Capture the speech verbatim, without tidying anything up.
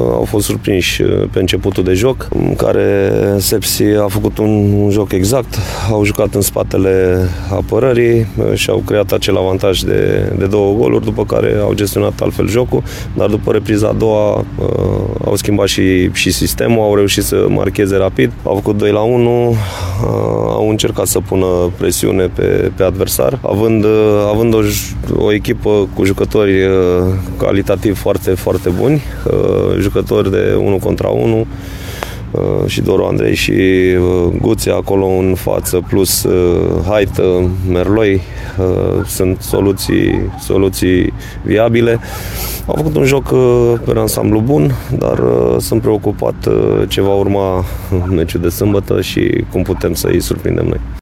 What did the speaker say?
au fost surprinși pe începutul de joc, în care Sepsi a făcut un, un joc exact, au jucat în spatele apărării și au creat acel avantaj de, de două goluri, după care au gestionat altfel jocul, dar după repriza a doua au schimbat și, și sistemul, au reușit să marcheze rapid, au făcut doi la unu, au încercat să pună presiune pe, pe adversar, având, având o, o echipă cu jucători calitativ foarte, foarte buni, jucători de unu contra unu, și Doru Andrei și Guțe acolo în față, plus Haită, Merloi, sunt soluții, soluții viabile. Au făcut un joc pe ansamblu bun, dar sunt preocupat ce va urma în meciul de sâmbătă și cum putem să îi surprindem noi.